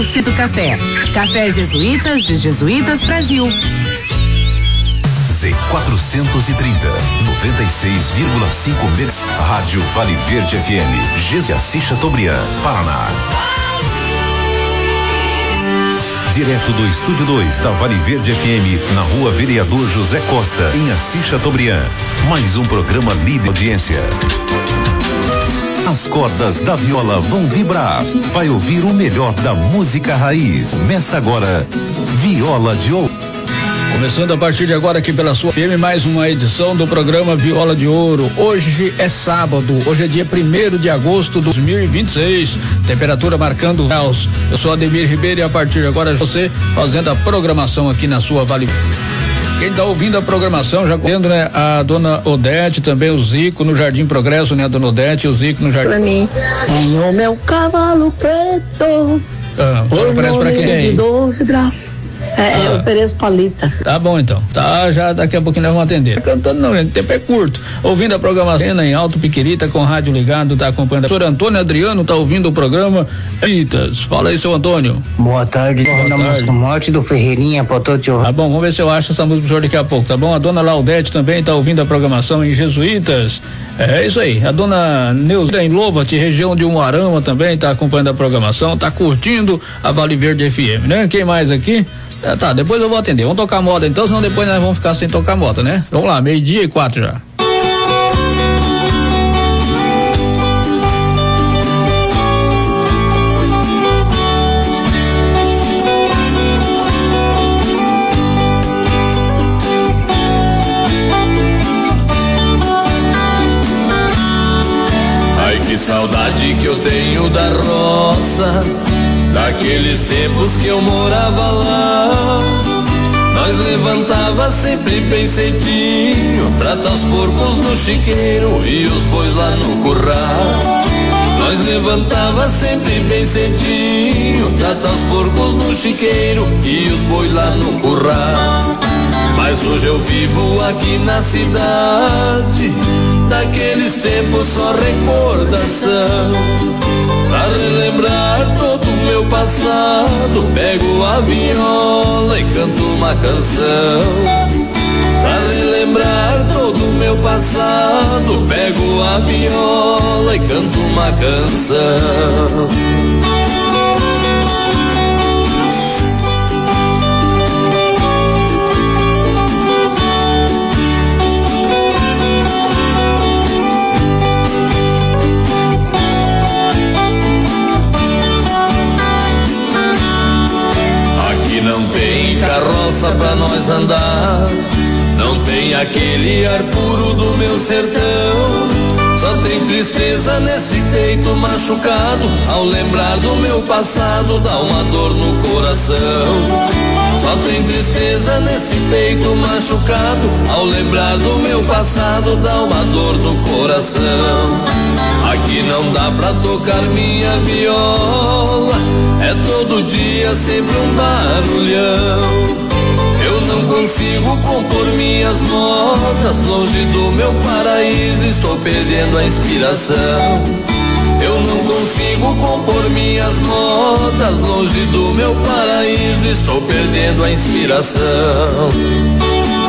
do Café. Café Jesuítas de Jesuítas Brasil. Z430, 96,5 MHz. Rádio Vale Verde FM. Jaci Chateaubriand, Paraná. Direto do Estúdio 2 da Vale Verde FM, na Rua Vereador José Costa, em Assis Chateaubriand. Mais um programa líder de audiência. As cordas da viola vão vibrar. Vai ouvir o melhor da música raiz. Começa agora, Viola de Ouro. Começando a partir de agora aqui pela sua FM, mais uma edição do programa Viola de Ouro. Hoje é sábado, hoje é dia 1º de agosto de 2026, temperatura marcando graus. Eu sou Ademir Ribeiro e a partir de agora você fazendo a programação aqui na sua Vale. Quem está ouvindo a programação, já vendo, né? A dona Odete, também o Zico no Jardim Progresso, né? A dona Odete e o Zico no Jardim. Pra mim, tem o meu cavalo preto. Só oferece pra quem? 12 braços. Eu ofereço palita. Tá bom então, tá, já daqui a pouquinho nós vamos atender. Tá cantando não, gente, o tempo é curto. Ouvindo a programação em Alto Piquirita, com rádio ligado, tá acompanhando. O senhor Antônio Adriano tá ouvindo o programa. Eita, fala aí, seu Antônio. Boa tarde, na música Morte do Ferreirinha, pra todo tio. Tá bom, vamos ver se eu acho essa música pro senhor daqui a pouco, tá bom? A dona Laudete também tá ouvindo a programação em Jesuítas. É isso aí, a dona Neuza em Louvate, região de Umuarama também tá acompanhando a programação, tá curtindo a Vale Verde FM, né? Quem mais aqui? Tá, depois eu vou atender. Vamos tocar moda então, senão depois nós vamos ficar sem tocar moda, né? Vamos lá, 12:04 já. Ai, que saudade que eu tenho da roça, daqueles tempos que eu morava lá. Nós levantava sempre bem cedinho, trata os porcos no chiqueiro e os bois lá no curral. Nós levantava sempre bem cedinho, trata os porcos no chiqueiro e os bois lá no curral. Mas hoje eu vivo aqui na cidade, daqueles tempos só recordação. Pra relembrar todo o meu passado, pego a viola e canto uma canção. Pra relembrar todo o meu passado, pego a viola e canto uma canção. Não tem carroça pra nós andar, não tem aquele ar puro do meu sertão. Só tem tristeza nesse peito machucado, ao lembrar do meu passado dá uma dor no coração. Só tem tristeza nesse peito machucado, ao lembrar do meu passado dá uma dor no coração. Aqui não dá pra tocar minha viola, é todo dia sempre um barulhão. Eu não consigo compor minhas notas, longe do meu paraíso estou perdendo a inspiração. Eu não consigo compor minhas notas, longe do meu paraíso estou perdendo a inspiração.